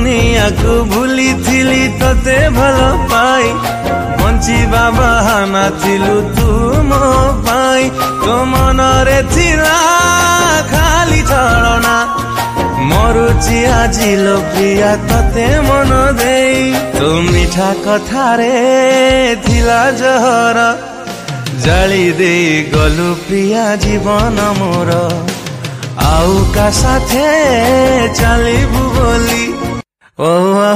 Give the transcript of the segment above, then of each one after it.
दुनिया को भूली थिली तते भल पाई बंचिबा बहाना थिलु तू मो पाई तो मनरे थिला खाली छलना मरुची आजिल प्रिया तते मन देई तो मिठा कथारे थिला जहर जाली दे गलु प्रिया जीवन मोर आउ का साथे चलिबु बोली ओ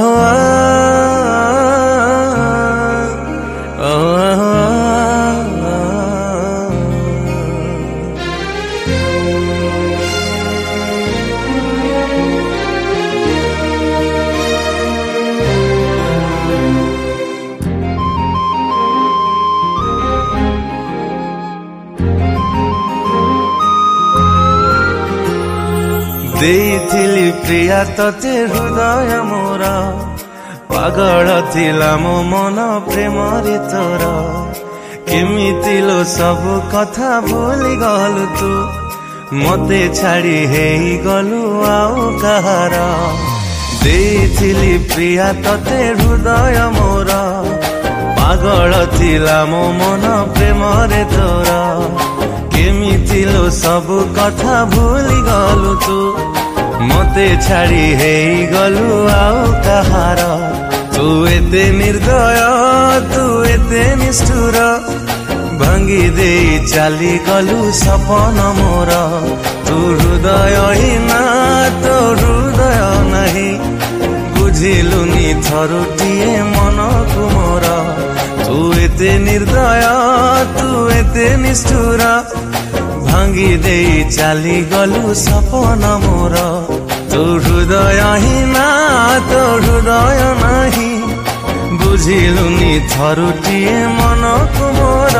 देइथिली प्रिया तते हृदय मोर पागल थिला मो मन प्रेम रे तोर केमिति लो सब कथा भूली गलु तू मते छाड़ी हेई गलु आउ कहार देइथिली प्रिया तते हृदय मोर पागल थिला मो मन प्रेम रे तोर केमिति लो सब कथा भूली गलु तू मते छाड़ी हेई गलु आउ कहार तू एते निर्दय तू एते निष्ठुर भांगी दे चली गलु सपन मोर तू हृदय ही ना तो हृदय नहीं बुझिलुनी थरुटिए मन को मोर तू एते निर्दय तू एते निष्ठुर भांगी दे चली गलु सपन मोर तो हृदय ही ना तो हृदय नहीं बुझिलुनी थरुटिए मन को मोर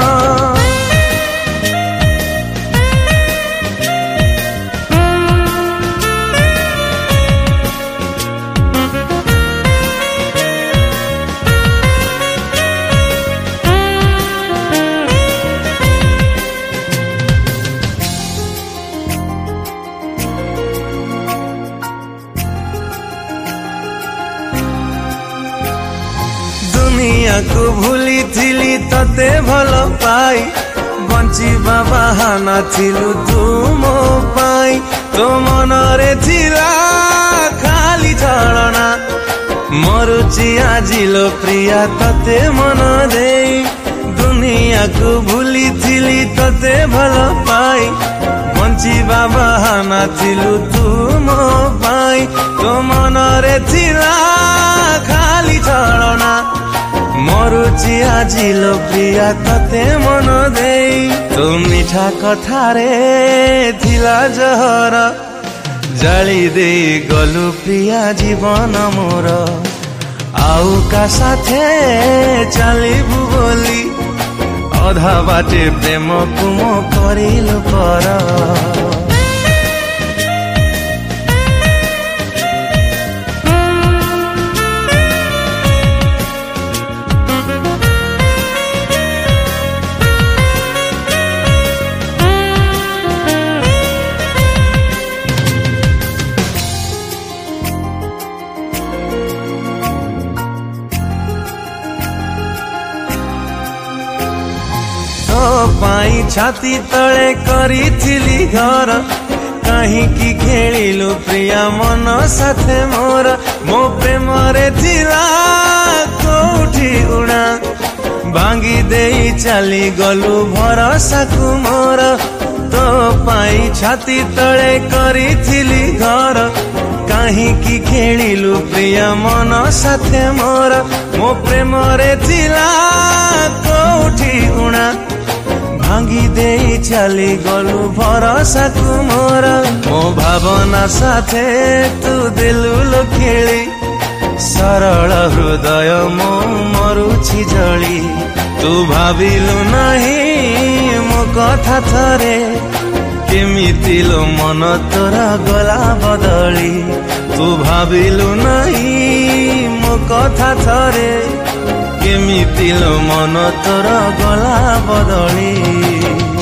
दुनिया को भूली थिली तते भल पाई बंचिबा बहाना थिलु तू मो पाई तो मनरे थिला खाली छलना मरुची आजिल प्रिया तते मन देई दुनिया को भूली थिली तते भल पाई बंचिबा बहाना थिलु तू मो पाई तो मनरे थिला खाली छलना मरुची आजिल प्रिया तते मन देई तो मिठा कथारे थिला जहर जाली दे गलु प्रिया जीवन मोर आउ का साथे चलिबु बोली अधा बाटे प्रेम कुम करिलु पर पाई छाती तले करी थिली घर कहीं की खेलिलु प्रिया मन साथे मोर मो प्रेम रे थिला कोठी उड़ा भांगी देई चली गलु भरोसा को मोर तो पाई छाती तले करी थिली घर कहीं की खेलिलु प्रिया मन साथे मोर मो प्रेम रे थिला कोठी उड़ा भांगी दे चली गलु भरोसा को मोर मो भावना साथे तू दिलु लो खेली सरल हृदय मो मरुची जली तू भाविलु नहीं मो कथा थरे केमिति लो मन तोरा गला बदली तू भाविलु नहीं मो कथा थरे केमिति लो मन तोर गला बदली।